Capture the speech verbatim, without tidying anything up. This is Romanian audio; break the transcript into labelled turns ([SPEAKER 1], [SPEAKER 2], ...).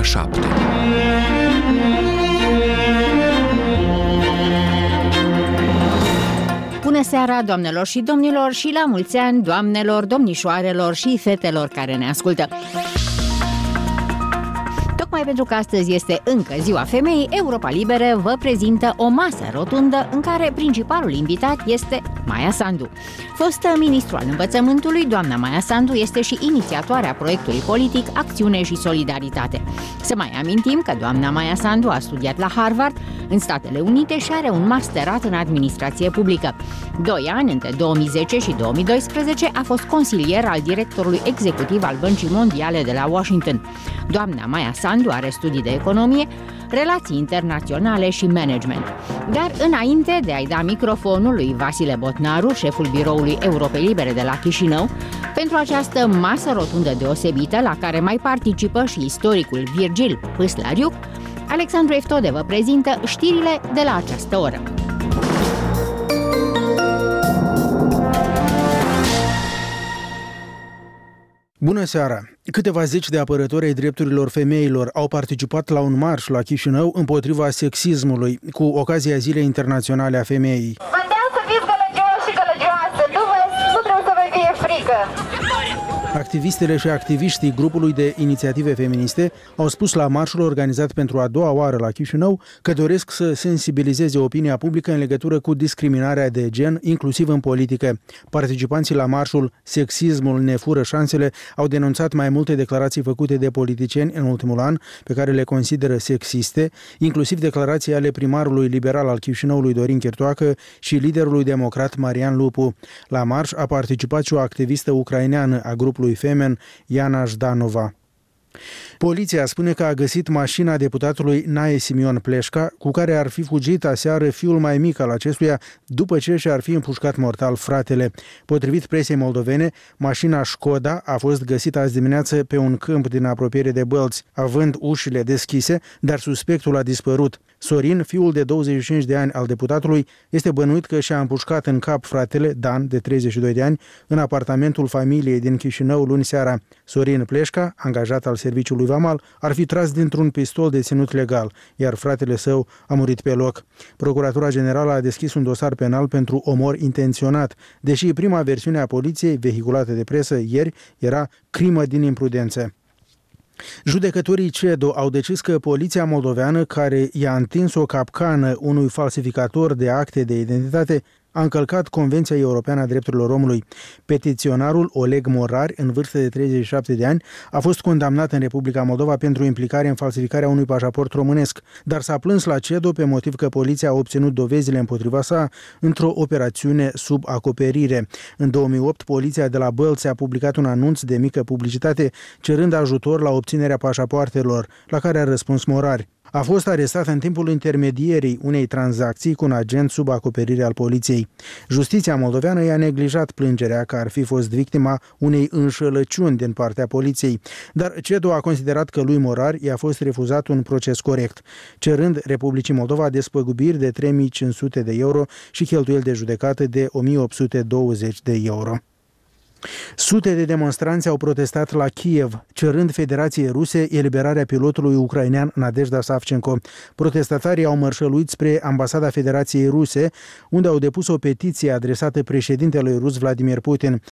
[SPEAKER 1] șapte.
[SPEAKER 2] Bună seara, doamnelor și domnilor, și la mulți ani, doamnelor, domnișoarelor și fetelor care ne ascultă. Tocmai pentru că astăzi este încă Ziua Femeii, Europa Liberă vă prezintă o masă rotundă în care principalul invitat este Maia Sandu. Fostă ministru al învățământului, doamna Maia Sandu este și inițiatoarea proiectului politic Acțiune și Solidaritate. Să mai amintim că doamna Maia Sandu a studiat la Harvard, în Statele Unite, și are un masterat în administrație publică. Doi ani, între două mii zece și două mii doisprezece, a fost consilier al directorului executiv al Băncii Mondiale de la Washington. Doamna Maia Sandu are studii de economie, relații internaționale și management. Dar înainte de a-i da microfonul lui Vasile Botnaru, șeful biroului Europei Libere de la Chișinău, pentru această masă rotundă deosebită la care mai participă și istoricul Virgil Păslariuc, Alexandru Eftode vă prezintă știrile de la această oră.
[SPEAKER 3] Bună seara! Câteva zeci de apărători ai drepturilor femeilor au participat la un marș la Chișinău împotriva sexismului, cu ocazia Zilei Internaționale a Femeii.
[SPEAKER 4] Vândeam să fiți gălăgioși și gălăgioase, nu, vă, nu trebuie să vă fie frică.
[SPEAKER 3] Activistele și activiștii grupului de inițiative feministe au spus la marșul organizat pentru a doua oară la Chișinău că doresc să sensibilizeze opinia publică în legătură cu discriminarea de gen, inclusiv în politică. Participanții la marșul Sexismul ne fură șansele au denunțat mai multe declarații făcute de politicieni în ultimul an, pe care le consideră sexiste, inclusiv declarații ale primarului liberal al Chișinăului Dorin Chirtoacă și liderului democrat Marian Lupu. La marș a participat și o activistă ucraineană a grupului Femen, Iana Jdanova. Poliția spune că a găsit mașina deputatului Nae Simion Pleșca, cu care ar fi fugit aseară fiul mai mic al acestuia, după ce și-ar fi împușcat mortal fratele. Potrivit presei moldovene, mașina Șkoda a fost găsită azi dimineață pe un câmp din apropiere de Bălți, având ușile deschise, dar suspectul a dispărut. Sorin, fiul de douăzeci și cinci de ani al deputatului, este bănuit că și-a împușcat în cap fratele, Dan, de treizeci și doi de ani, în apartamentul familiei din Chișinău luni seara. Sorin Pleșca, angajat al serviciului vamal, ar fi tras dintr-un pistol deținut legal, iar fratele său a murit pe loc. Procuratura Generală a deschis un dosar penal pentru omor intenționat, deși prima versiune a poliției, vehiculată de presă ieri, era crimă din imprudență. Judecătorii CEDO au decis că poliția moldoveană, care i-a întins o capcană unui falsificator de acte de identitate, a încălcat Convenția Europeană a Drepturilor Omului. Petiționarul Oleg Morari, în vârstă de treizeci și șapte de ani, a fost condamnat în Republica Moldova pentru implicare în falsificarea unui pașaport românesc, dar s-a plâns la CEDO pe motiv că poliția a obținut dovezile împotriva sa într-o operațiune sub acoperire. În două mii opt, poliția de la Bălți a publicat un anunț de mică publicitate cerând ajutor la obținerea pașapoartelor, la care a răspuns Morari. A fost arestat în timpul intermedierii unei tranzacții cu un agent sub acoperire al poliției. Justiția moldoveană i-a neglijat plângerea că ar fi fost victima unei înșelăciuni din partea poliției, dar CEDO a considerat că lui Morari i-a fost refuzat un proces corect, cerând Republicii Moldova despăgubiri de trei mii cinci sute de euro și cheltuieli de judecată de o mie opt sute douăzeci de euro. Sute de demonstranți au protestat la Kiev, cerând Federației Ruse eliberarea pilotului ucrainean Nadejda Savchenko. Protestatarii au mărșăluit spre Ambasada Federației Ruse, unde au depus o petiție adresată președintelui rus Vladimir Putin.